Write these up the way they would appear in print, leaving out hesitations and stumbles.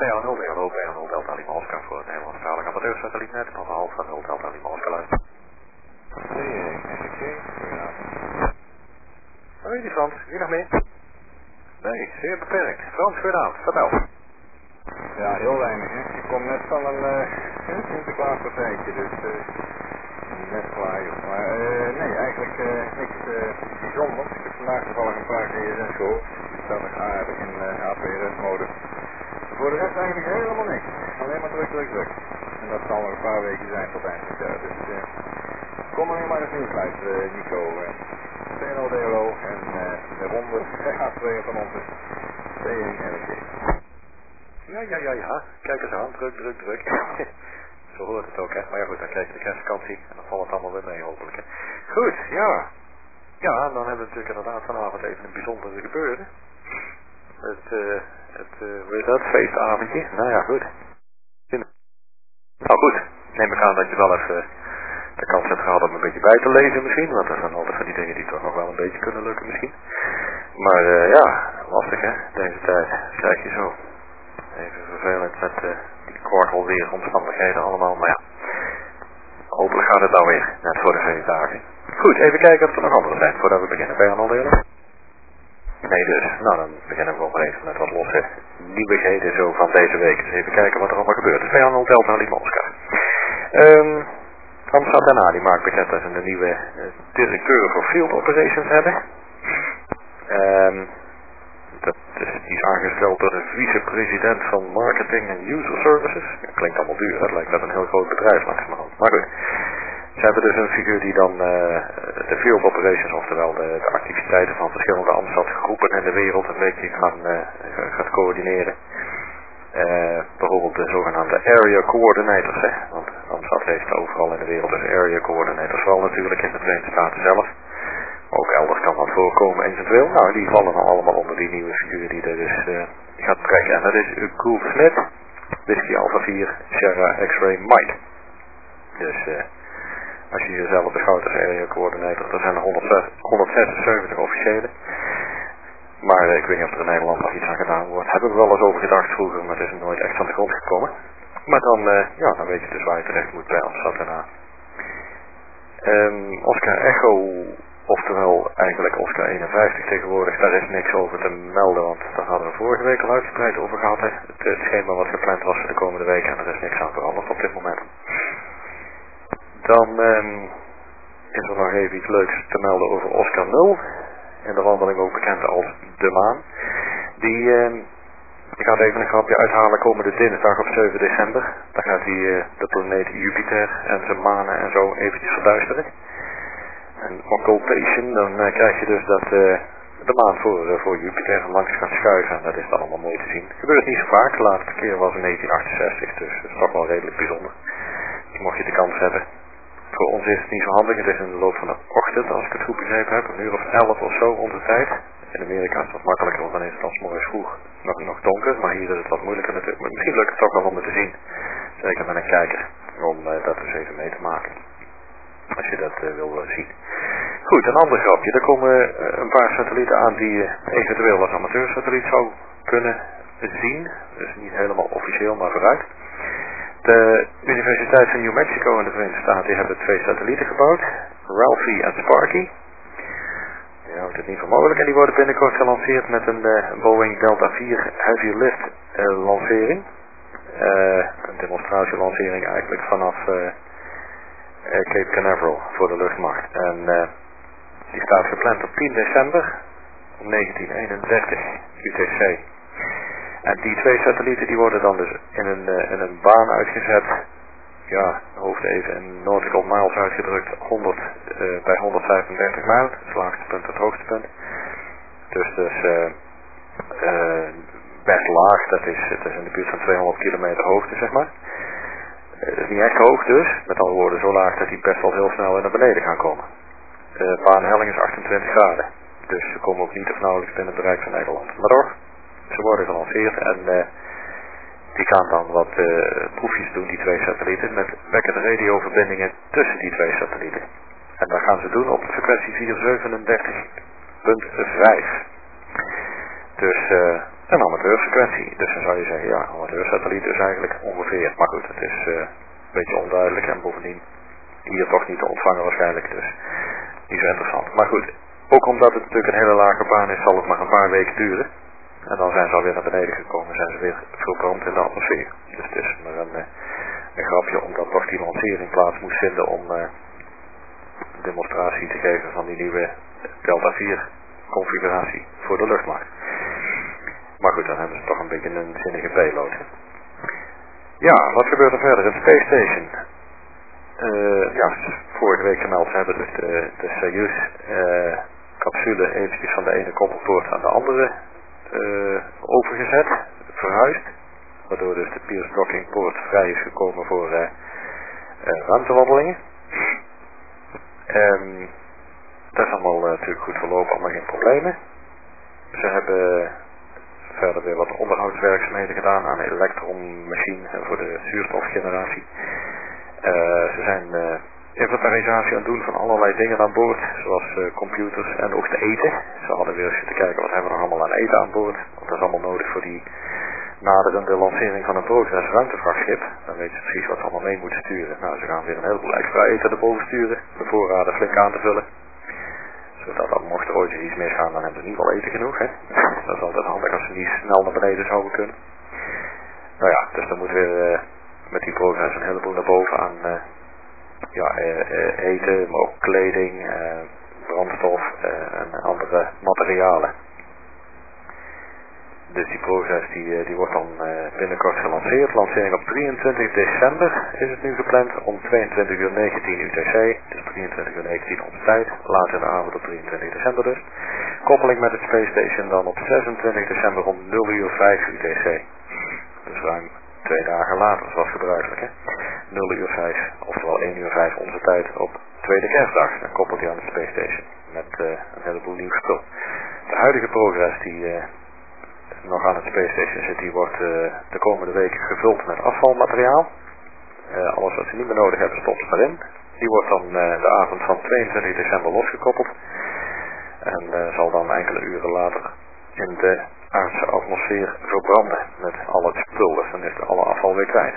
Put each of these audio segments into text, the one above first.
PA0 Delta, PA0 Delta Lima Oscar voor het Nederlandstalige amateursatellietnet van de Alfa 0 Delta Lima Oscar luister. Hoi, die Frans, wie nog meer? Nee, zeer beperkt. Frans, goedenavond, vertel. Ja, heel weinig, hè. Ik kom net van een Sinterklaaspartijtje, dus net klaar, joh. Maar nee, eigenlijk niks bijzonders. Ik heb vandaag toevallig een paar GSS gehoord. Ik sta nog aardig in APRS-mode. Voor de rest eigenlijk helemaal niks. Alleen maar druk, druk, druk. En dat zal nog een paar weken zijn tot eind dit jaar. Dus kom alleen maar eens nieuws uit, Nico. TNO-DLO en de ronde H2 van onze T1 LG. Ja. Kijk eens aan, druk. Zo hoort het ook, hè. Maar ja goed, dan krijg je de kerstvakantie en dan valt het allemaal weer mee, hopelijk. Hè. Goed, ja. Ja, en dan hebben we natuurlijk inderdaad vanavond even een bijzondere gebeuren. Hoe heet dat? Feestavondje. Nou ja, goed. Nou goed, neem ik aan dat je wel even de kans hebt gehad om een beetje bij te lezen misschien. Want dat zijn altijd van die dingen die toch nog wel een beetje kunnen lukken misschien. Maar ja, lastig hè, deze tijd. Krijg je zo. Even vervelend met die korgelweeromstandigheden allemaal, maar ja. Hopelijk gaat het nou weer, net voor de feestdagen. Goed, even kijken of er nog andere zijn voordat we beginnen. Ben je al delen? Nee dus, nou dan beginnen we wel maar even met wat losse nieuwigheden zo van deze week. Dus even kijken wat er allemaal gebeurt. Dus PA0 Delta Lima Oscar. Amstad daarna, die maakt bekend dat ze een nieuwe directeur voor Field Operations hebben. Die is aangesteld door de vicepresident van Marketing en User Services. Dat klinkt allemaal duur, het lijkt net een heel groot bedrijf langzamerhand. Maar goed, ze hebben dus een figuur die dan de Field Operations, oftewel de activiteiten van verschillende Amstad-groepen in de wereld een beetje gaat coördineren. Bijvoorbeeld de zogenaamde Area Coordinators. Hè? Want Amstad heeft overal in de wereld dus Area Coordinators. Vooral natuurlijk in de Verenigde Staten zelf. Ook elders kan dat voorkomen eventueel. Nou, die vallen dan allemaal onder die nieuwe figuur die er dus gaat trekken. En dat is Gould Smith, Whiskey Alpha 4, Sierra X-Ray Mike. Dus als je jezelf beschouwt als Area Coordinator, er zijn er 176 officiële. Maar ik weet niet of er in Nederland nog iets aan gedaan wordt. Hebben we wel eens over gedacht vroeger, maar het is nooit echt aan de grond gekomen. Maar dan, dan weet je dus waar je terecht moet bij Amsterdam daarna. Oscar Echo, oftewel eigenlijk Oscar 51 tegenwoordig, daar is niks over te melden, want daar hadden we vorige week al uitgebreid over gehad. Hè. Het schema wat gepland was voor de komende week en er is niks aan veranderd op dit moment. Dan is er nog even iets leuks te melden over Oscar 0. In de wandeling ook bekend als De Maan. Die gaat even een grapje uithalen komende dinsdag op 7 december. Dan gaat hij de planeet Jupiter en zijn manen en zo eventjes verduisteren. En occultation, dan krijg je dus dat de maan voor Jupiter langs gaat schuiven. En dat is dan allemaal mooi te zien. Het gebeurt niet zo vaak. De laatste keer was in 1968, dus dat is toch wel redelijk bijzonder. Dus mocht je de kans hebben. Voor ons is het niet zo handig, het is in de loop van de ochtend, als ik het goed begrepen heb, 11:00 of zo onze tijd. In Amerika is het wat makkelijker, want dan is het dan 's morgens vroeg nog donker, maar hier is het wat moeilijker natuurlijk. Maar misschien lukt het toch wel om het te zien, zeker met een kijker, om dat dus even mee te maken. Als je dat wil zien. Goed, een ander grapje. Er komen een paar satellieten aan die je eventueel als amateursatelliet zou kunnen zien. Dus niet helemaal officieel, maar vooruit. De Universiteit van New Mexico in de Verenigde Staten die hebben 2 satellieten gebouwd. Ralphie en Sparky. Die houdt het niet voor mogelijk. En die worden binnenkort gelanceerd met een Boeing Delta 4 Heavy Lift lancering. Een demonstratielancering eigenlijk vanaf Cape Canaveral voor de luchtmacht. En die staat gepland op 10 december om 1931 UTC. En die 2 satellieten die worden dan dus in een baan uitgezet. Ja, hoofd even in nautical miles uitgedrukt. 100 bij 135 mijl. Het laagste punt, het hoogste punt. Dus best laag. Het is in de buurt van 200 kilometer hoogte, zeg maar. Het is niet echt hoog dus. Met andere woorden zo laag dat die best wel heel snel naar beneden gaan komen. De baanhelling is 28 graden. Dus ze komen ook niet of nauwelijks binnen het bereik van Nederland. Maar toch, ze worden gelanceerd en die gaan dan wat proefjes doen, die 2 satellieten, met wekkende radioverbindingen tussen die 2 satellieten. En dat gaan ze doen op frequentie 437.5. Dus een amateurfrequentie. Dus dan zou je zeggen, ja, amateursatelliet is eigenlijk ongeveer. Maar goed, het is een beetje onduidelijk en bovendien hier toch niet te ontvangen waarschijnlijk. Dus niet zo interessant. Maar goed, ook omdat het natuurlijk een hele lage baan is, zal het maar een paar weken duren. En dan zijn ze alweer naar beneden gekomen, zijn ze weer verbrand in de atmosfeer. Dus het is maar een grapje omdat toch die lancering plaats moest vinden om een demonstratie te geven van die nieuwe Delta 4 configuratie voor de luchtmacht. Maar goed, dan hebben ze toch een beetje een zinnige payload. Hè? Ja, wat gebeurt er verder? Het Space Station. Ja, vorige week gemeld, ze hebben dus de Soyuz capsule eventjes van de ene koppelpoort aan de andere overgezet, verhuisd. Waardoor dus de Pierce Docking poort vrij is gekomen voor ruimtewandelingen. Dat is allemaal natuurlijk goed verlopen, allemaal geen problemen. Ze hebben verder weer wat onderhoudswerkzaamheden gedaan aan een elektronmachine voor de zuurstofgeneratie. Ze zijn inventarisatie aan het doen van allerlei dingen aan boord, zoals computers en ook te eten. Ze hadden weer eens zitten kijken wat hebben we nog allemaal aan eten aan boord, want dat is allemaal nodig voor die naderende lancering van een Progress ruimtevrachtschip. Dan weten ze precies wat ze allemaal mee moeten sturen. Nou, ze gaan weer een heleboel extra eten erboven sturen, de voorraden flink aan te vullen. Zodat dan mocht er ooit iets misgaan, dan hebben ze in ieder geval eten genoeg. Hè? Dat is altijd handig als ze niet snel naar beneden zouden kunnen. Nou ja, dus dan moet weer met die Progress een heleboel naar boven aan eten, maar ook kleding, brandstof en andere materialen. Dus die Progress die wordt dan binnenkort gelanceerd. Lancering op 23 december is het nu gepland om 22:19 UTC. Dus 23:19 onze tijd. Later in de avond op 23 december dus. Koppeling met het Space Station dan op 26 december om 0:05 UTC. Dus ruim 2 dagen later zoals gebruikelijk. Hè? 0:05, oftewel 1:05 onze tijd op tweede kerstdag. Dan koppelt hij aan het Space Station met een heleboel nieuw spul. De huidige Progress die nog aan het Space Station zit, die wordt de komende weken gevuld met afvalmateriaal. Alles wat ze niet meer nodig hebben stopt ze erin. Die wordt dan de avond van 22 december losgekoppeld. En zal dan enkele uren later in de aardse atmosfeer verbranden met al het spul. Dus dan is er alle afval weer kwijt.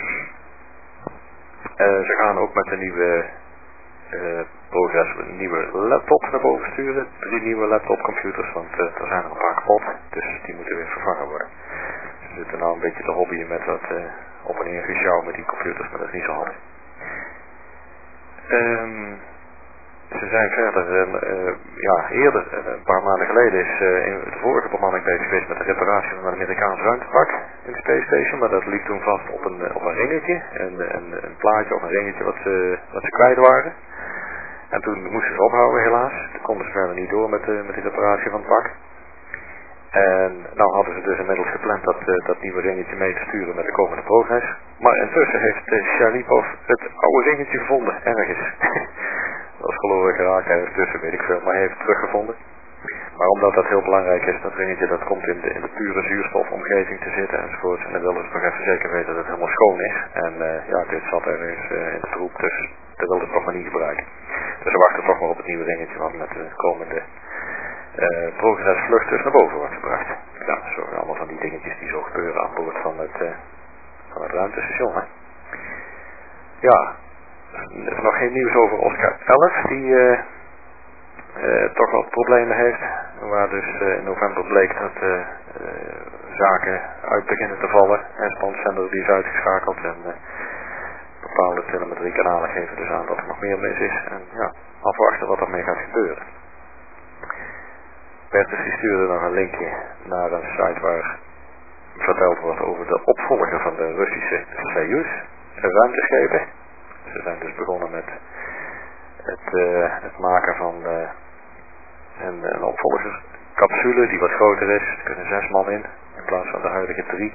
Ze gaan ook met de nieuwe Progress een nieuwe laptop naar boven sturen. 3 nieuwe laptopcomputers, want er zijn er een paar kapot. Dus die moeten weer vervangen worden. Ze zitten nou een beetje te hobbyen met wat op en neer gesjouw met die computers, maar dat is niet zo handig. Ze zijn verder, eerder, een paar maanden geleden is in de vorige bemanning bezig geweest met de reparatie van een Amerikaans ruimtepak in de Space Station, maar dat liep toen vast op een ringetje, een plaatje of een ringetje wat ze kwijt waren. En toen moesten ze ophouden helaas, toen konden ze verder niet door met die reparatie van het pak. En nou hadden ze dus inmiddels gepland dat nieuwe ringetje mee te sturen met de komende Progress. Maar intussen heeft Sharipov het oude ringetje gevonden, ergens. Dat is geloof ik geraakt ergens tussen, weet ik veel, maar hij heeft het teruggevonden. Maar omdat dat heel belangrijk is, dat ringetje dat komt in de pure zuurstofomgeving te zitten enzovoort. En dan wilden ze nog even zeker weten dat het helemaal schoon is. En dit zat ergens in de troep, dus dat wilden ze toch maar niet gebruiken. Dus we wachten toch maar op het nieuwe ringetje wat met de komende Progress vlucht dus naar boven wordt gebracht. Ja, zo allemaal van die dingetjes die zo gebeuren aan boord van het ruimtestation. Hè. Ja, er is nog geen nieuws over Oscar 11 die toch wat problemen heeft. Waar dus in november bleek dat zaken uit beginnen te vallen. En spanzender die is uitgeschakeld en bepaalde telemetrie kanalen geven dus aan dat er nog meer mis is. En ja, afwachten wat ermee gaat gebeuren. Bertus die stuurde nog een linkje naar een site waar verteld wordt over de opvolger van de Russische Soyuz ruimteschepen. Ze zijn dus begonnen met het maken van een opvolgercapsule die wat groter is. Er kunnen 6 man in plaats van de huidige 3.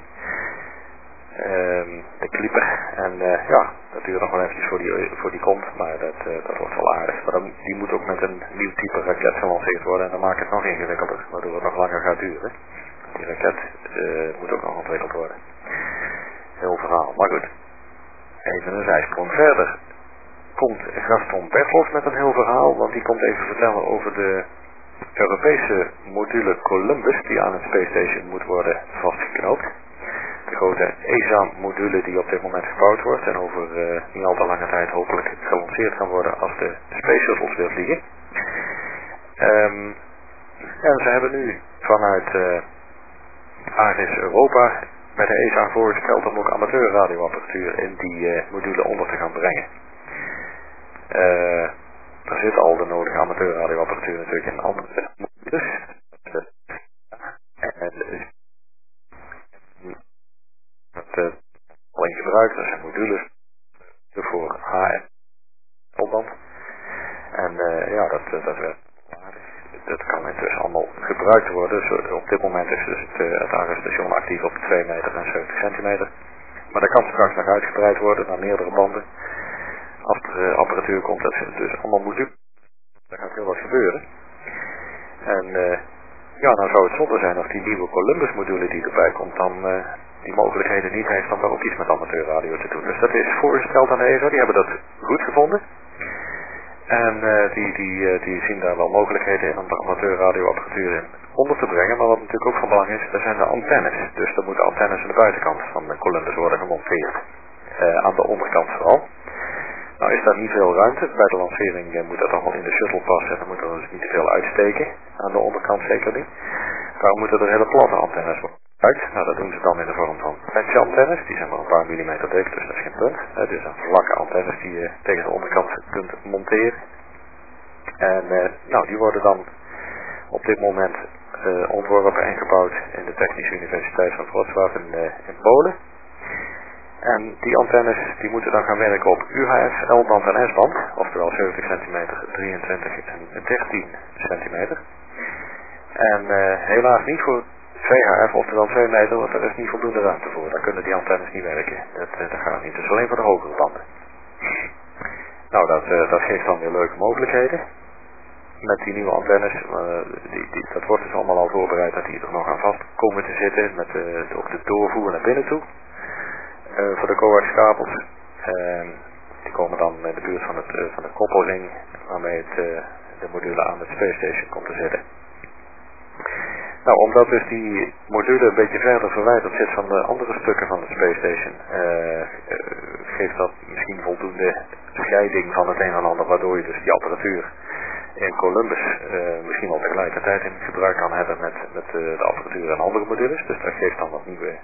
De Clipper. En dat duurt nog wel eventjes voor die komt, maar dat wordt wel aardig. Maar die moet ook met een nieuw type raket gelanceerd worden en dan maakt het nog ingewikkelder, waardoor het nog langer gaat duren. Die raket moet ook nog ontwikkeld worden. Heel verhaal, maar goed. Even een zijsprong verder. Komt Gaston Bertels met een heel verhaal, want die komt even vertellen over de Europese module Columbus die aan het Space Station moet worden vastgeknoopt. De grote ESA-module die op dit moment gebouwd wordt en over niet al te lange tijd hopelijk gelanceerd kan worden als de Space Shuttles weer vliegen. En ze hebben nu vanuit ARIS Europa bij de ESA voorgesteld om ook amateurradioapparatuur in die module onder te gaan brengen. Er zit al de nodige amateurradioapparatuur natuurlijk in andere modules. Dat alleen gebruikt, dat zijn modules voor HF-band. En ja, dat werkt. Dat kan intussen allemaal gebruikt worden. Dus op dit moment is dus het ARIS-station actief op 2 meter en 70 centimeter. Maar dat kan straks nog uitgebreid worden naar meerdere banden. Als er apparatuur komt, dat zijn dus allemaal modules. Daar gaat heel wat gebeuren. En ja, nou zou het zonde zijn als die nieuwe Columbus module die erbij komt dan die mogelijkheden niet heeft om daar ook iets met amateurradio te doen. Dus dat is voorgesteld aan de ESA, die hebben dat goed gevonden. En die zien daar wel mogelijkheden in om de amateurradioapparatuur in onder te brengen. Maar wat natuurlijk ook van belang is, dat zijn de antennes. Dus er moeten antennes aan de buitenkant van de Columbus worden gemonteerd. Aan de onderkant vooral. Nou is daar niet veel ruimte. Bij de lancering moet dat allemaal in de shuttle passen. En dan moet er dus niet te veel uitsteken. Aan de onderkant zeker niet. Daarom moeten er hele platte antennes worden uit. Nou dat doen ze dan in de vorm van patch-antennes. Die zijn maar een paar millimeter dik, dus dat is geen punt. Dus een vlakke antennes die je tegen de onderkant kunt monteren. En nou die worden dan op dit moment ontworpen en gebouwd in de Technische Universiteit van Wrocław in Polen. En die antennes die moeten dan gaan werken op UHF, L-band en S-band, oftewel 70 centimeter, 23 en 13 centimeter. En helaas niet voor VHF, oftewel 2 meter, want er is niet voldoende ruimte voor. Daar kunnen die antennes niet werken. Dat gaat niet. Dus alleen voor de hogere banden. Nou, dat geeft dan weer leuke mogelijkheden. Met die nieuwe antennes, dat wordt dus allemaal al voorbereid dat die er nog aan vast komen te zitten. Met ook de doorvoer naar binnen toe. Voor de coaxkabels. Die komen dan in de buurt van de koppelring waarmee de module aan het Space Station komt te zitten. Nou, omdat dus die module een beetje verder verwijderd zit van de andere stukken van de Space Station, geeft dat misschien voldoende scheiding van het een en ander, waardoor je dus die apparatuur in Columbus misschien al tegelijkertijd in gebruik kan hebben met de apparatuur en andere modules. Dus dat geeft dan wat nieuwe.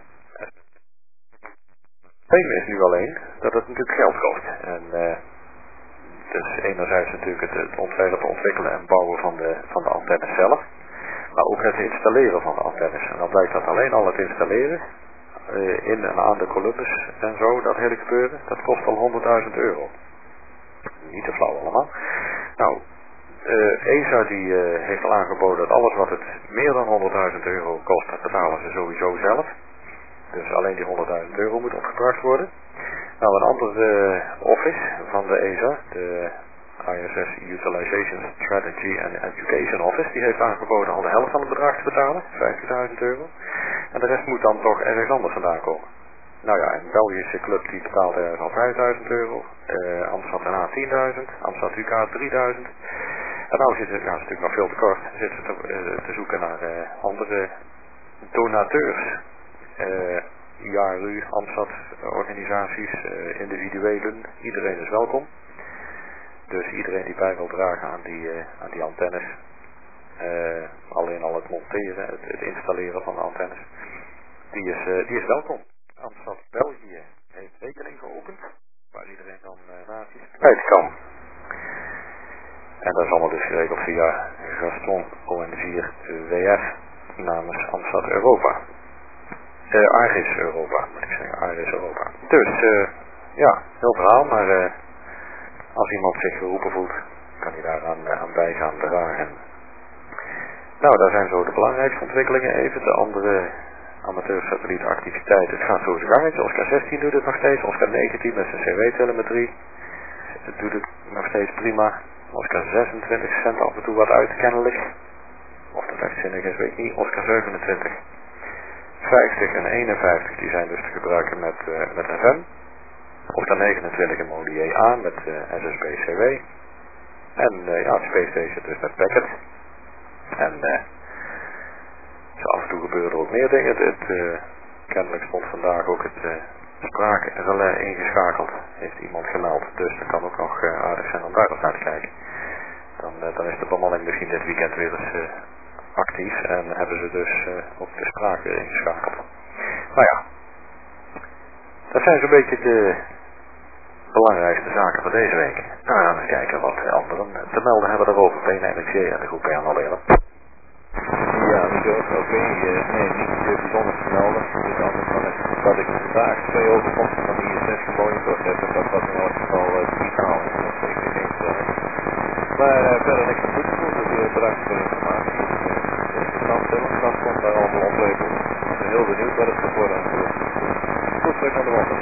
Het probleem is nu alleen dat het natuurlijk geld kost. En dus enerzijds natuurlijk het ontwikkelen en bouwen van de antennes zelf. Maar ook het installeren van de antennes. En dan blijkt dat alleen al het installeren in en aan de Columbus en zo, dat hele gebeuren, dat kost al €100.000. Niet te flauw allemaal. Nou, ESA die heeft al aangeboden dat alles wat het meer dan €100.000 kost, dat betalen ze sowieso zelf. Dus alleen die €100.000 moet opgebracht worden. Nou, een andere office van de ESA, de ISS Utilization Strategy and Education Office, die heeft aangeboden al de helft van het bedrag te betalen, €50.000. En de rest moet dan toch ergens anders vandaan komen. Nou ja, een Belgische club die betaalt ergens al €5.000, Amsterdam daarna 10.000, Amsterdam UK 3.000. En nou zit het, natuurlijk nog veel te kort, zitten ze te zoeken naar andere donateurs. IARU, Amsterdam organisaties, individuelen, iedereen is welkom. Dus iedereen die bij wil dragen aan die antennes, alleen al het monteren, het installeren van de antennes, die is welkom. Amsterdam België heeft rekening geopend, waar iedereen dan naties kwijt kan. En dat is allemaal dus geregeld via Gaston ON4 WF namens Amsterdam Europa. ARIS Europa, moet ik zeggen, ARIS Europa. Dus, ja, heel verhaal, maar als iemand zich geroepen voelt, kan hij daaraan bij gaan dragen. Nou, daar zijn zo de belangrijkste ontwikkelingen even. De andere amateursatellietactiviteiten, het gaat zo zijn gangetje. Oscar 16 doet het nog steeds, Oscar 19 met zijn CW-telemetrie. Het doet het nog steeds prima. Oscar 26 zendt af en toe wat uit, kennelijk. Of dat echt zinnig is, weet ik niet. Oscar 27. 50 en 51 die zijn dus te gebruiken met FM. Oscar 29 in mode EA met SSB-CW. En ja, het Space Station dus met Packet. En zo af en toe gebeuren er ook meer dingen. Kennelijk stond vandaag ook het spraakrelais ingeschakeld. Heeft iemand gemeld. Dus dat kan ook nog aardig zijn om daar eens naar te kijken. Dan is de bemanning misschien dit weekend weer eens actief. En hebben ze dus ook de spraak weer ingeschakeld. Nou ja. Dat zijn zo'n beetje de belangrijkste zaken voor deze week. Nou, dan eens kijken wat anderen te melden hebben daarover. PNNXJ en de groep PNL leren. Ja, natuurlijk. Oké. Nee, niet bijzonder te melden. Dus anders dan is dat ik vandaag 2 overkomsten van de ISS gemonitord heb. En dat was in elk geval digitaal. Dat is zeker geen stelling. Maar verder niks aan toe te voegen. Dus bedankt voor de informatie. Interessant, dat komt daar allemaal opleveren. Ik ben heel benieuwd wat het gaat worden. Goed, terug naar de wand.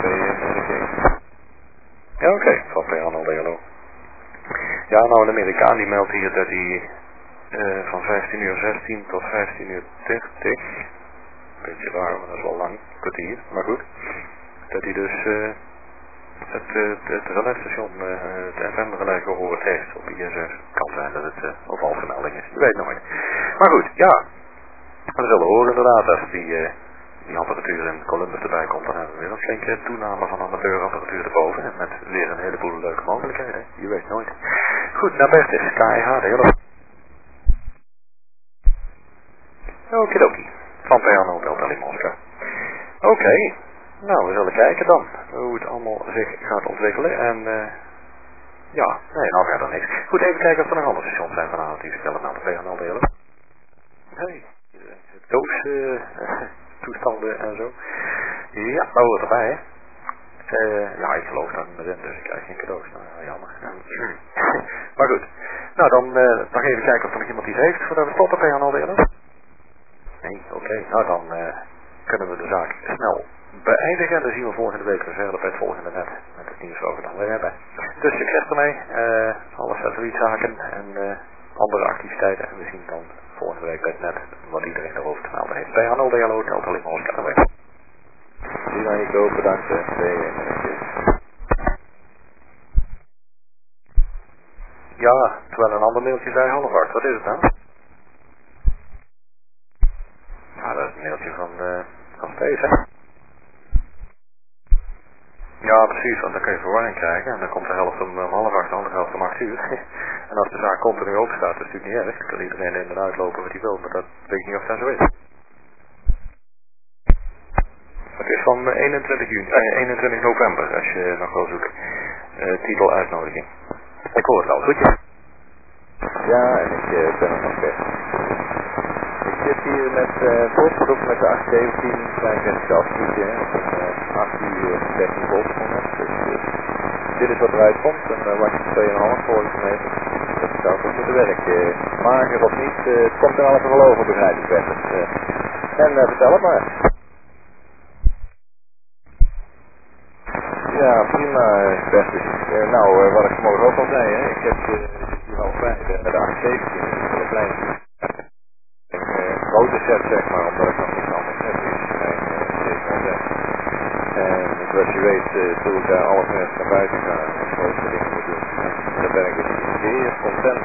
Ja, oké. Van PNL leren. Ja, nou, een Amerikaan die meldt hier dat hij van 15:16 tot 15:30. Beetje raar, maar dat is wel lang. Kwartier, maar goed. Dat hij dus het relais-station, het FM-relais gehoord heeft op ISS. Kan zijn dat het een valse melding is. Je weet nooit. Maar goed, ja. We zullen horen inderdaad als die apparatuur in Columbus erbij komt. Dan hebben we weer een flinke toename van amateurapparatuur erboven. En met weer een heleboel leuke mogelijkheden. Je weet nooit. Goed, naar Bertus. KIH, de hele... Okidoki. Van PNL Delta in Moskou. Oké. Nou, we zullen kijken dan hoe het allemaal zich gaat ontwikkelen. En ja, nee, nou verder niks. Goed, even kijken of er nog andere stations zijn vanavond die vertellen naar de PNL delen. Hey, doos toestanden en zo. Ja, dat hoort erbij, hè. Ja, ik geloof daar niet meer in, dus ik krijg geen cadeaus. Nou, jammer. Maar goed. Nou, dan nog even kijken of er nog iemand iets heeft voordat we stoppen PNL delen. Nee, oké. Nou, dan kunnen we de zaak snel beëindigen. En dan zien we volgende week weer verder bij het volgende net. Met het nieuws wat we dan weer hebben. Dus succes ermee. Alle satellietzaken en andere activiteiten. En we zien dan volgende week bij het net wat iedereen erover te melden heeft. Bij Arnold DLO, Delta alleen maar Oscar weg. Zie dan je ook bedankt. Ja, terwijl een ander mailtje zei 7:30. Wat is het dan? Ja, dat is een mailtje van Stees, hè? Ja, precies, want dan kun je verwarring krijgen. En dan komt de helft om 7:30, de andere helft om 8:00. En als de zaak continu open staat, is het natuurlijk niet erg. Dan kan iedereen in en uitlopen wat hij wil, maar dat weet ik niet of dat zo is. Het is van 21 november, als je nog wil zoeken. Titel uitnodiging. Ik hoor het al, goedje. Ja, en ik ben er nog weg. Ik zit hier met voorproduct met de 817, klein wensje afsluitje, op een 13 volt moment. Dus dit is wat eruit komt, en wacht je 2,5 volgens meter. Dat zou goed moeten werken. Mager of niet, het komt er allemaal wel over, begrijp ik best. En vertel het maar. Ja, prima, best. Nou, wat ik vanmorgen ook al zei, hè, ik heb hier al vrij met de 817, een klein grote set, zeg maar, omdat ik nog niks anders heb in mijn en zoals je weet, doe ik daar alles met naar buiten gaan en grote dingen moet doen. Daar ben ik dus zeer content